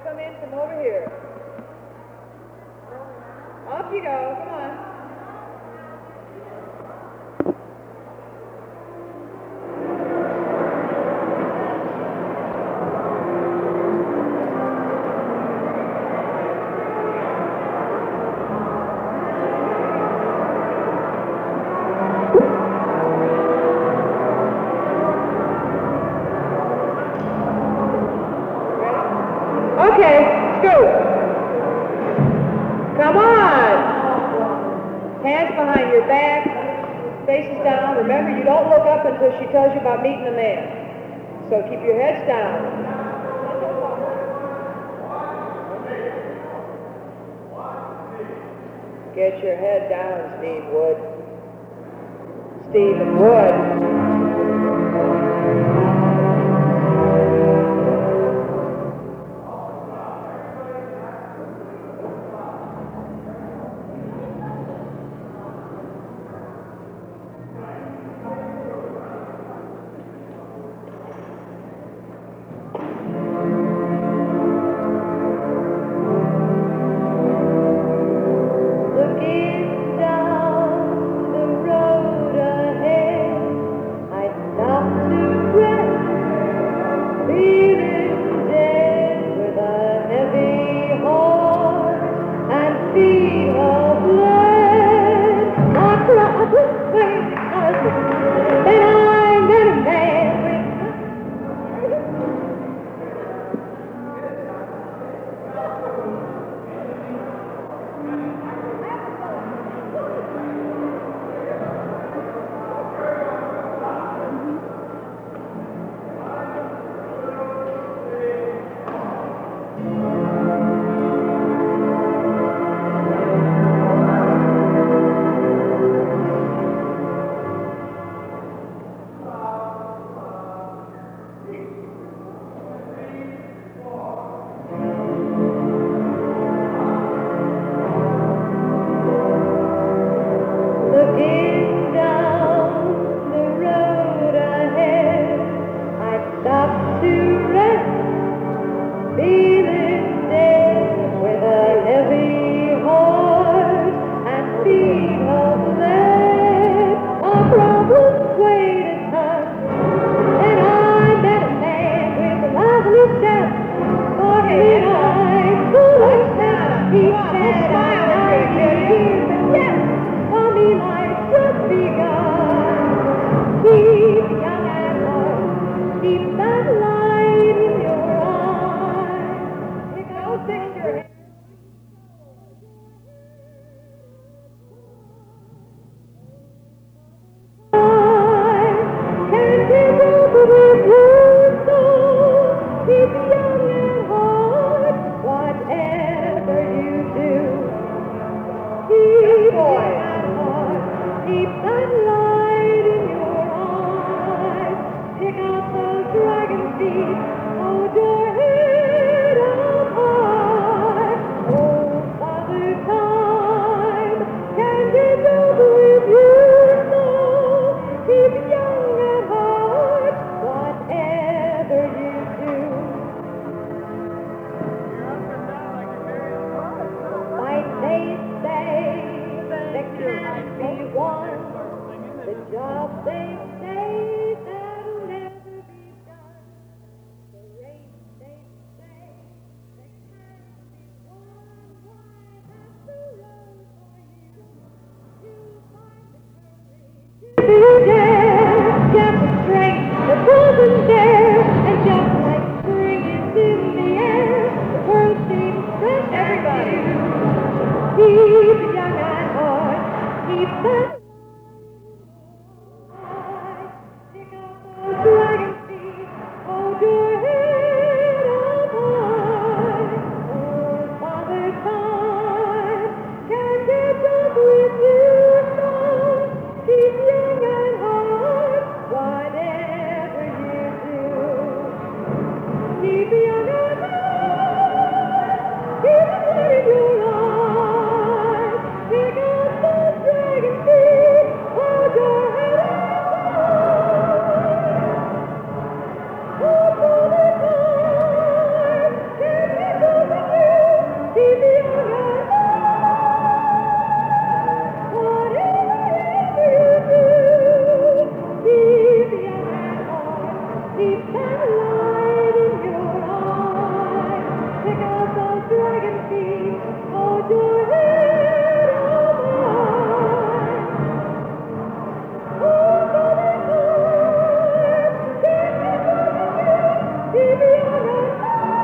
come in from over here. Off you go. Come on. Okay, scoot. Come on. Hands behind your back, faces down. Remember, you don't look up until she tells you about meeting the man. So keep your heads down. Get your head down, Steve Wood. Stephen Wood. Keep it in your eyes, pick up the dragon feet. your head up high. Oh, Father God, keep me young, keep me young and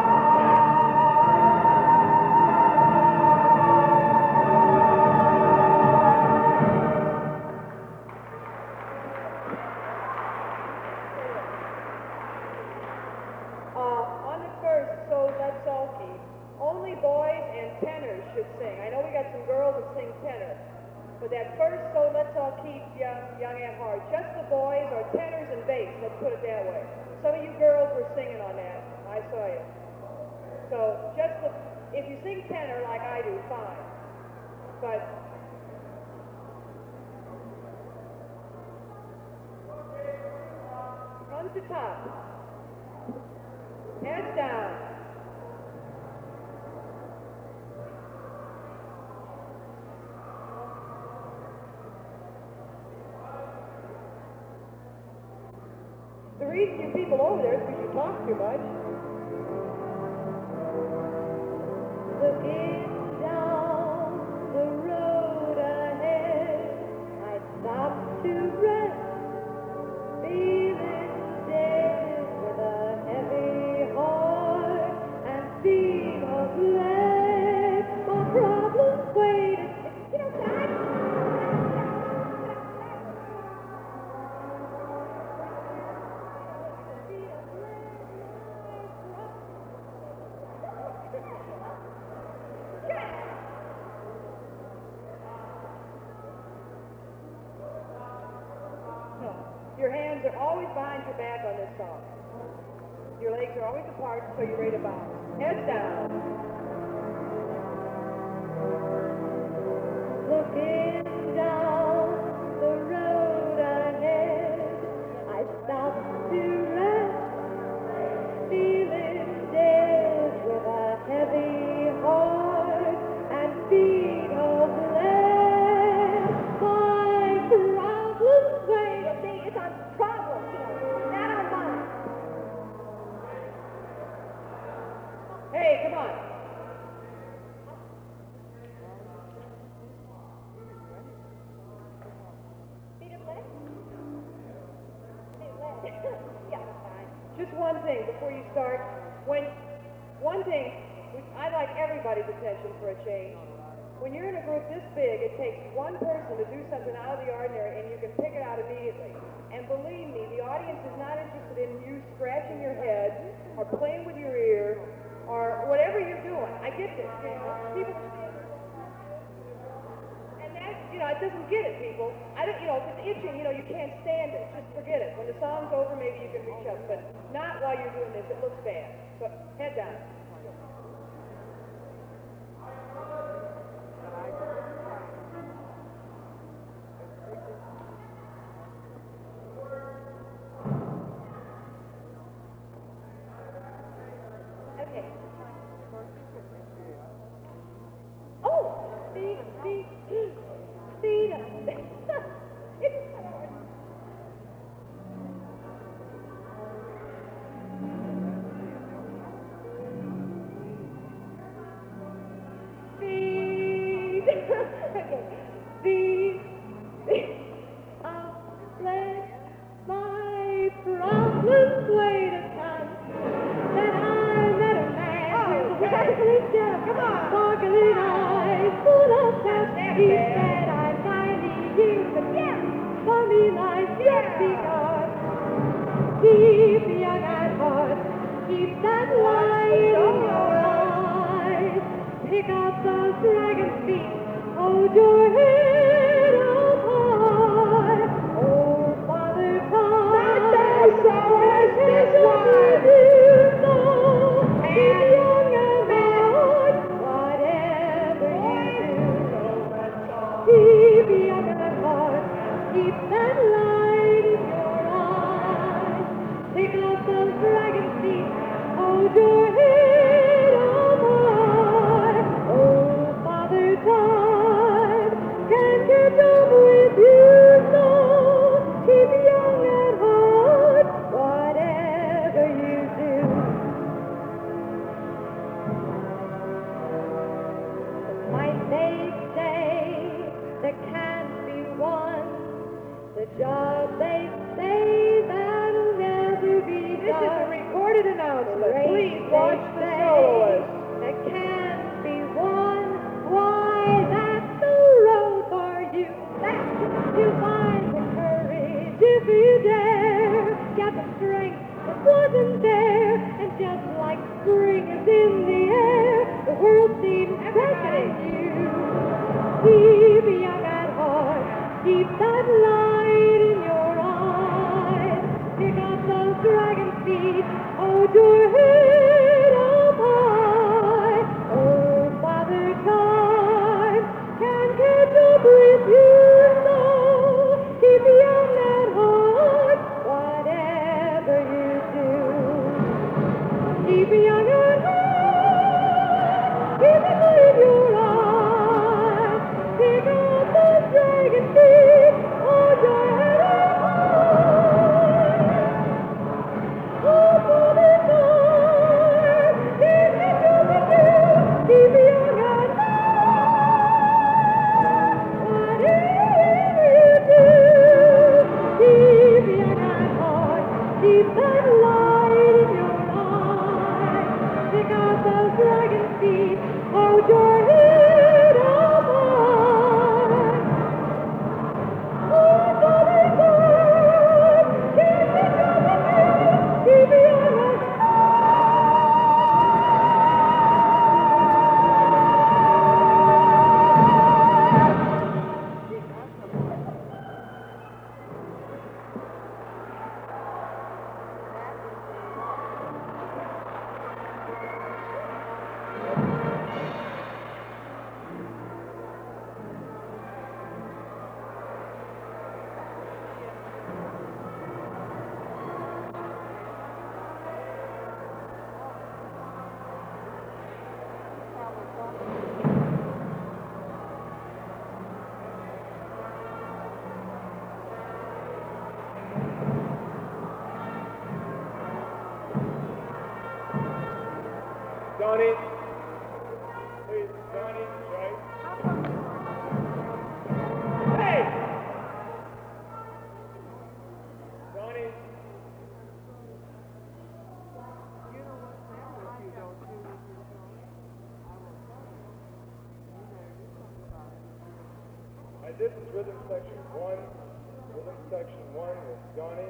on the first, so let's all keep. Only boys and tenors should sing. I know we got some girls that sing tenor, but that first, so let's all keep young at heart. Just the boys are tenors and bass. Let's put it that way. Some of you girls were singing on that. I saw you. So just the, if you sing tenor like I do, fine. But from the top. Heads down. The reason you people over there is because you talk too much. Looking down the road ahead, I stopped to rest, feeling dead with a heavy heart and feet of lead. My problems waited. You know, your hands are always behind your back on this song. Your legs are always apart so you're ready to bounce. Heads down. Looking down the road ahead, I stopped to rest, feeling dead with a heavy heart and feet of lead. My problems wait. See, it's a problem, not on mine. Hey, come on. Feet of lead? Feet of lead. Yeah, fine. Just one thing before you start. One thing, which I like everybody's attention for a change. When you're in a group this big, it takes one person to do something out of the ordinary, and you can pick it out immediately. And believe me, the audience is not interested in you scratching your head or playing with your ear or whatever you're doing. I get this. People and that, it doesn't get it, people. I don't, if it's itching, you can't stand it. Just forget it. When the song's over, maybe you can reach up, but not while you're doing this. It looks bad. So, head down. Okay. Oh, feet. Keep young at heart, keep that light in your eyes. Pick up those dragon feet, hold your head up high. Oh, Father God, this is what we do know. Keep young at heart, whatever you do. Keep young at heart, keep that light in your eyes. Pick up those dragon feet, hold your head up high. Oh, Father God, can job they say that'll never be This is a done. recorded announcement. Race Please they watch the say soloist. that can't be won. Why, that's the road for you. That you find the courage if you dare. Got the strength that wasn't there. And just like spring is in the air, the world seems pressing you. Keep young at heart. Keep that light in your eyes. Pick up those dragon feet. Hold your head up high. Oh, Father Time can catch up with you. So keep young at heart, whatever you do. Keep young at heart. Keep it in your eyes. Pick up those dragon feet. Hold your head up high. Oh, Father Time can catch up with you. Keep young at heart, whatever you do. Keep young at heart. Keep that light in your eyes. Pick up those dragon feet. Hold your head up high. Oh, Father God, can catch up with you. Keep young at Donnie, please, Donnie, right? Hey! Donnie. This is rhythm section 1. Rhythm section 1 with Donnie.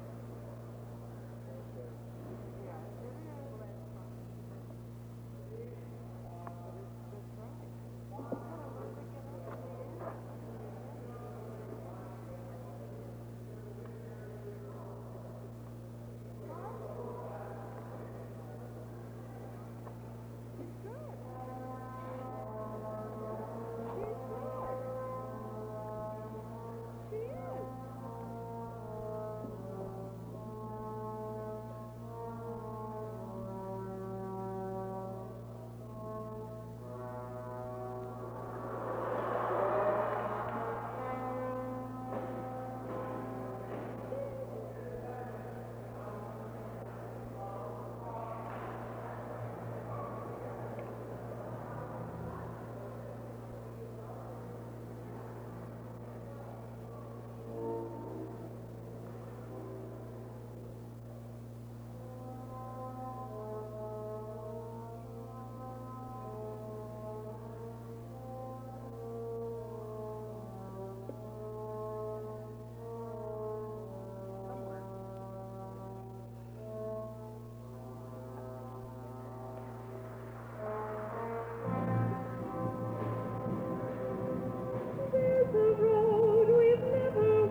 There's a road we've never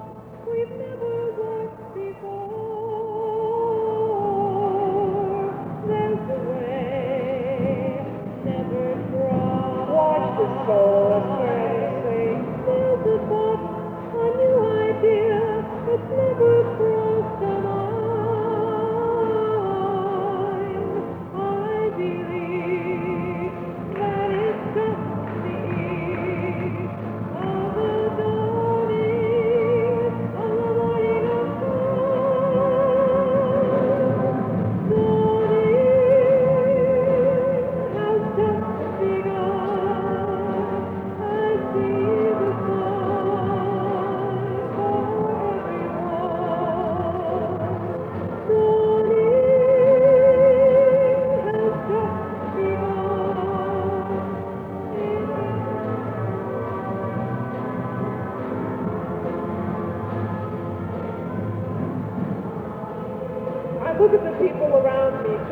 walked before. There's a way never trod. Watch the soloist trying to sing. There's a thought, a new idea that's never crossed our mind. I believe that it's just the eve of the dawning of the morning of time. Dawning has just begun. I see the sun fall.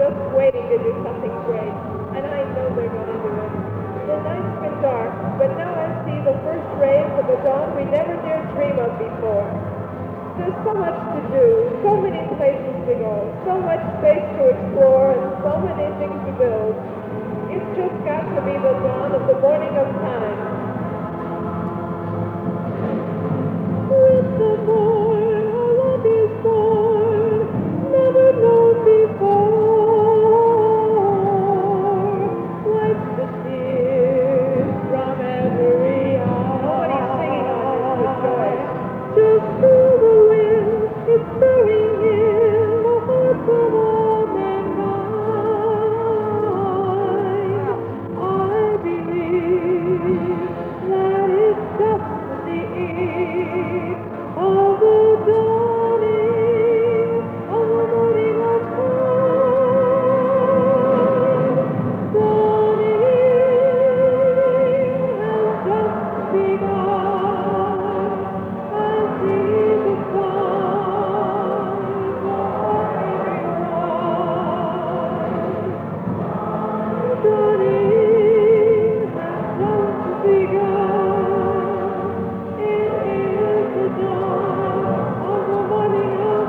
just waiting to do something great, and I know they're going to do it. The night's been dark, but now I see the first rays of a dawn we never dared dream of before. There's so much to do, so many places to go, so much space to explore, and so many things to build. It's just got to be the dawn of the morning of time. With the morn, a love is born, never known before. Wipes the tears from every eye. Nobody's singing on this with joy. Just feel the wind, it's stirring in the hearts of all mankind. I believe that it's just the eve of the dawning of the morning of time. Dawning has just begun. I see the signs of everyone. Dawning has just begun. It is the dawn of the morning of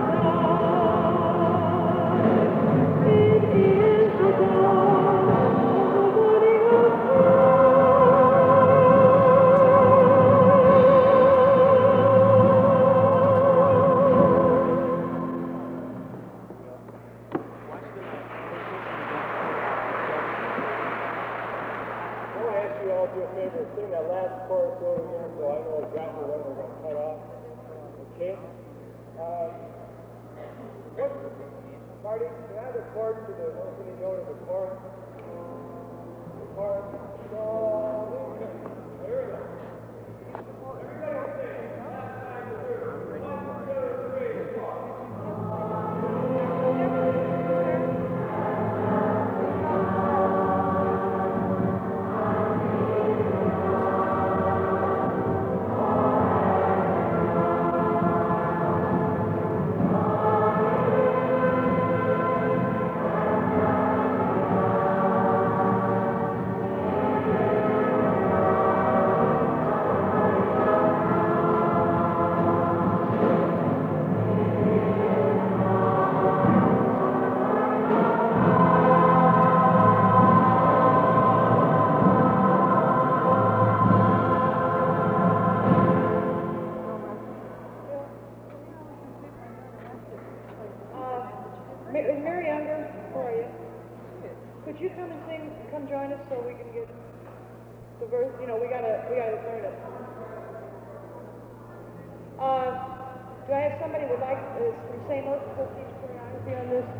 time. It is the dawn of the morning of I want to ask you all to do a favor, sing that last chorus over again so I know exactly when we're going to cut off. Okay? Marty, can I have a chord for the opening note of the chorus? The chorus. There we go. Everybody sing. Last time to do it. 1, 2, 3, 4. Mary Younger, where are you? Could you come and sing, come join us so we can get the verse, we gotta learn it. Do I have somebody who would like, from St. Louis, to teach choreography on this?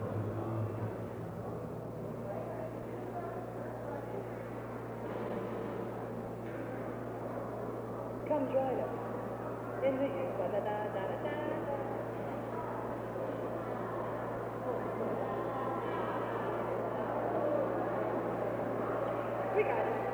Come join us. In the da-da-da-da-da-da. We got it.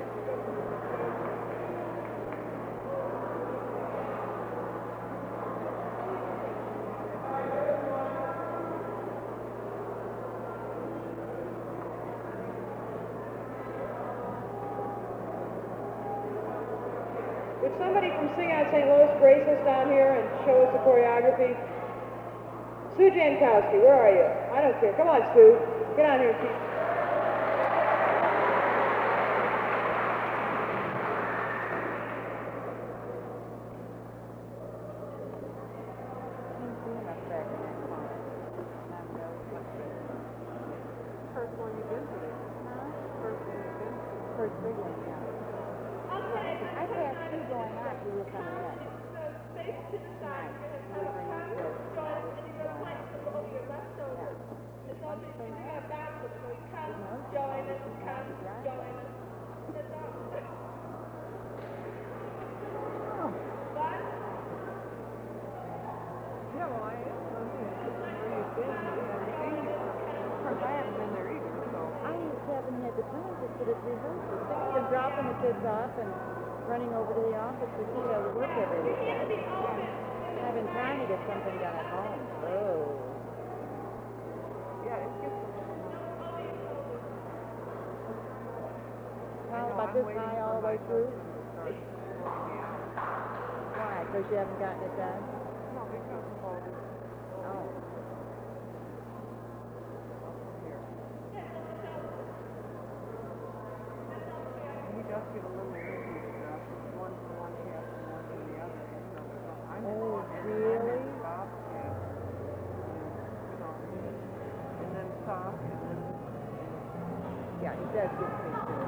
Would somebody from Sing Out St. Louis grace us down here and show us the choreography? Sue Jankowski, where are you? I don't care. Come on, Sue. Get on here and teach. Dropping the kids off and running over to the office to see how we work every weekend. I've been trying to get something done at home. Oh. Yeah, it's good. high, about this high all the way through? Why? Because you haven't gotten it done? No, because of all this. Oh. Here. He does get a little irritated now. One from one half and one from the other. I'm Oh, one end, really? and Bob's half. And then soft, and then... Yeah, he does get things done.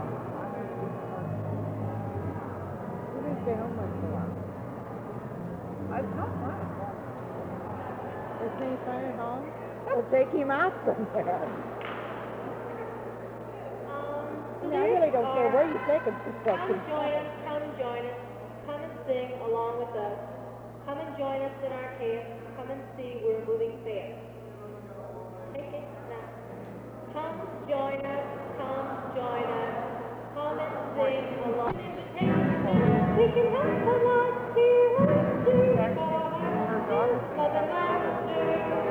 You didn't stay home much for a while. I've not much. Isn't he fun at home? We'll take him out somewhere. I really don't care where you take him to. Come join us, come join us, come and sing along with us. Come and join us in our camp. Come and see we're moving fast. Take it now. Come join us, come join us. Come and sing along. We can help a lot here and do for the master.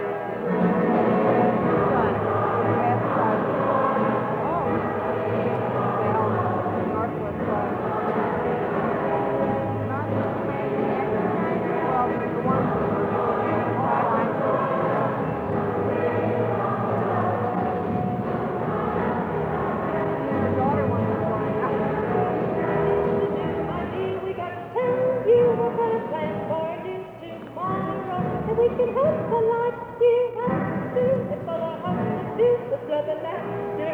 We can help a lot, you have to. It's all our hearts to do, let's love the laughter.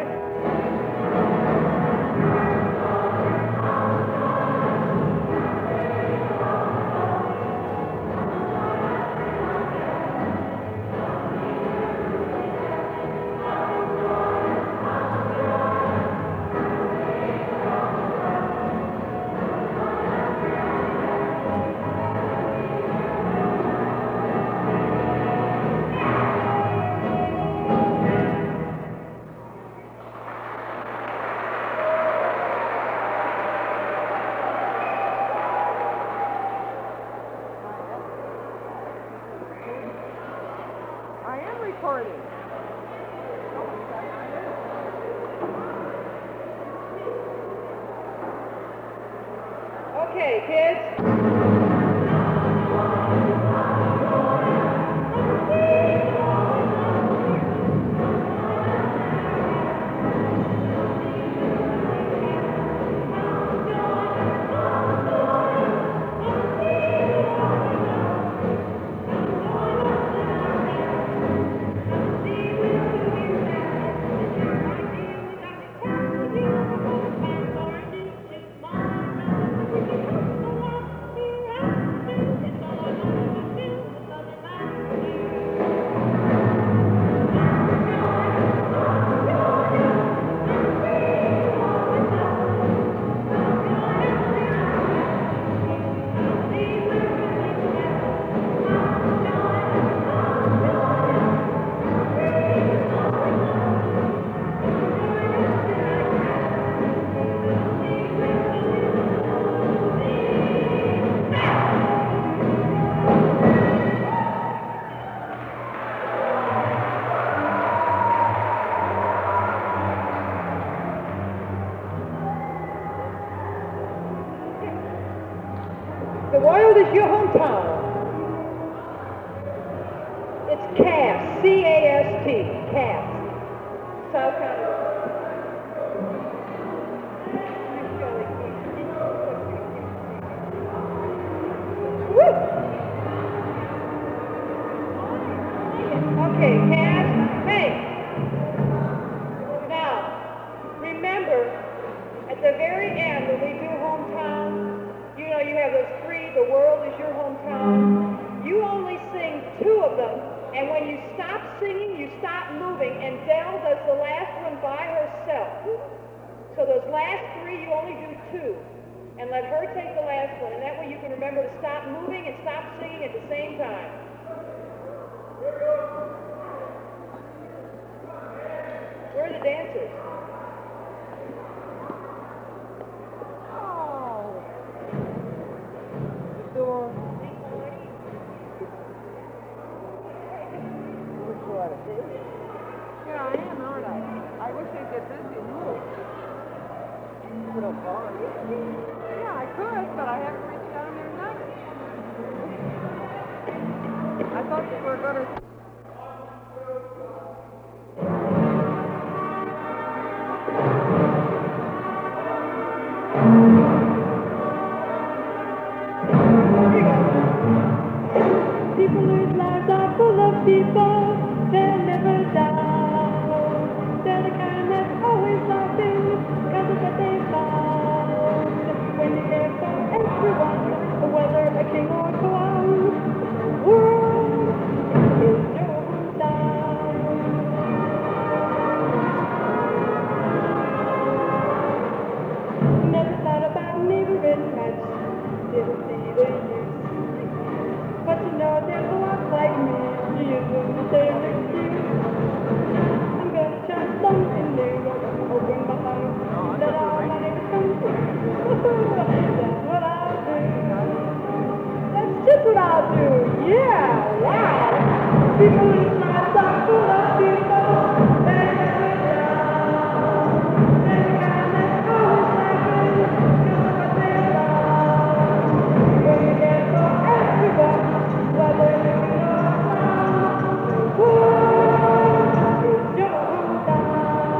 I am recording. Okay, kids. The world is your hometown. It's CAST, C-A-S-T, CAST, South Carolina. Woo! Okay, CAST, hey. Now, remember, at the very end, when we do hometown, you know, you have those three, the world is your hometown. You only sing two of them, and when you stop singing, you stop moving, and Dell does the last one by herself. So those last three, you only do two, and let her take the last one, and that way you can remember to stop moving and stop singing at the same time. Where are the dancers? Yeah, I am, aren't I? I wish they'd get busy and move. Hospital Park. Yeah, I could, but I haven't reached down there enough. I thought you were going to... People whose lives are full of people, they're never down. They're the kind that's always laughing, cause of what they found. When you care for everyone, whether a king or clown, the world is your town. Never thought about neighboring much, didn't see the use. But you know there's a lot like me, you use the same excuse. I'm gonna try something new, open my mouth, let all my neighbors come through. That's what I'll do. That's just what I'll do, yeah, wow. People whose lives are full of people, they're never down. They're the kind that's always laughing, cause of what they found. When you get for everyone, whether you know or not, the world is your town.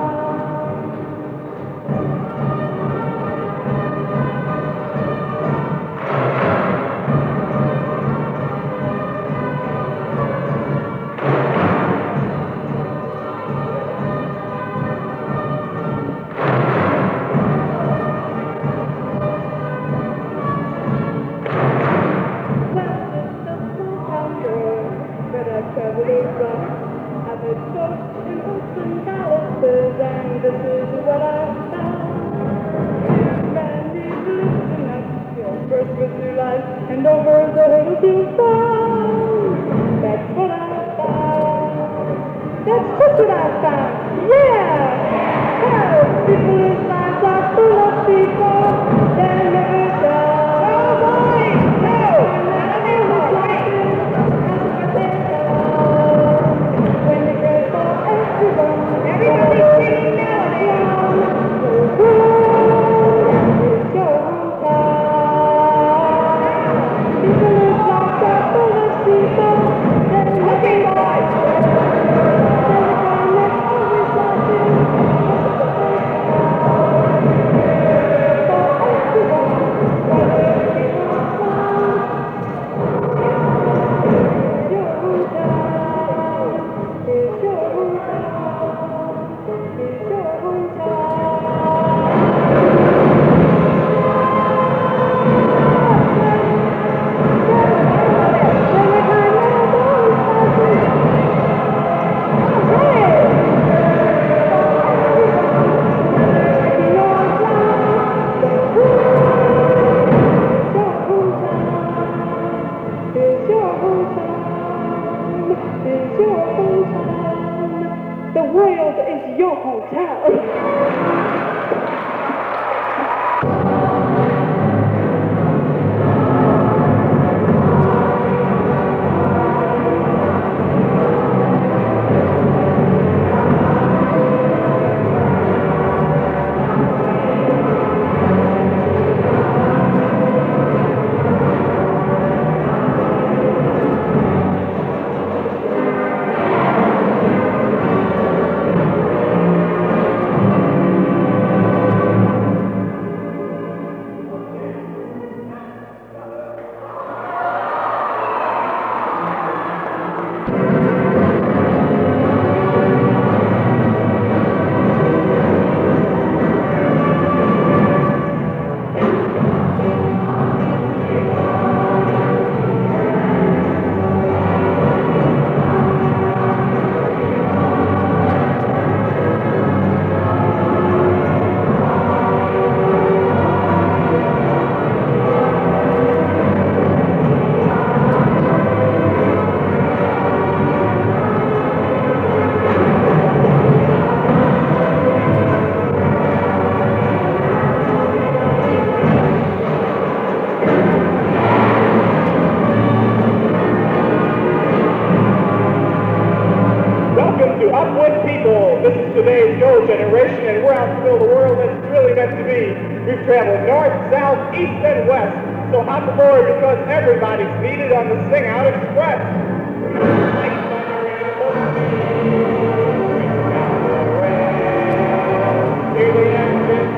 I've had jokes in Oakland, Calipers, and this is what I've found. Randy, listen up, you'll first with new life, and over the hills you'll find. That's what I found. That's just what I found. Yeah! Well, people whose lives are full of people, they're never down. Oh boy! No! When you care for everyone, everybody's singing nowadays. The world is your town. People whose lives are full of people, they're never down. They're the kind that's always laughing. For everyone, whether big or small, your town is your town. Is your The world is your hometown. Upwind people, this is today's Go Generation, and we're out to build a world that's really meant to be. We've traveled north, south, east, and west. So hop aboard because everybody's needed on the Sing Out Express. Hear the engine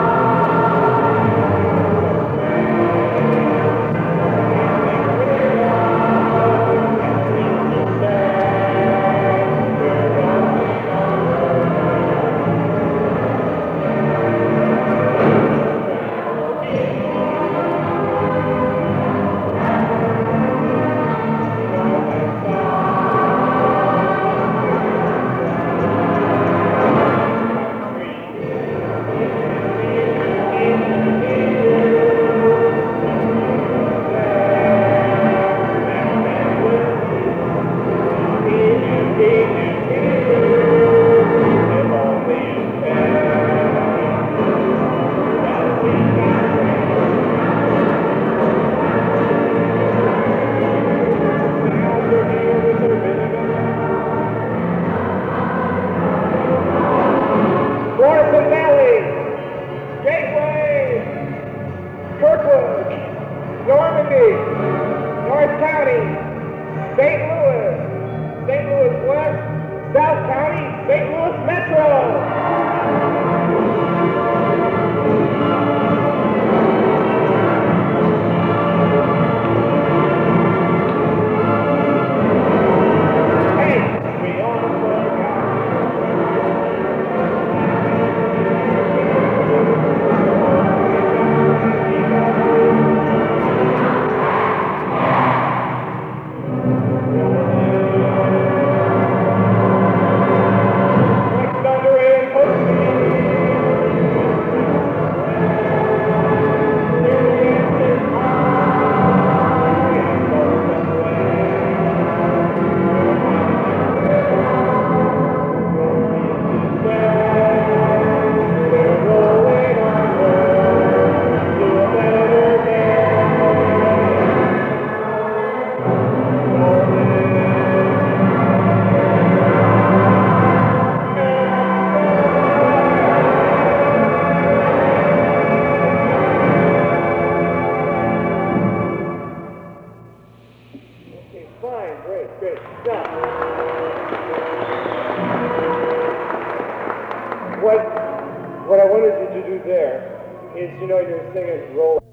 Normandy, North County, St. Louis West, South County, St. Louis Metro. Hey, we almost forgot. Fine, great. Now, what I wanted you to do there is, you're singing roll.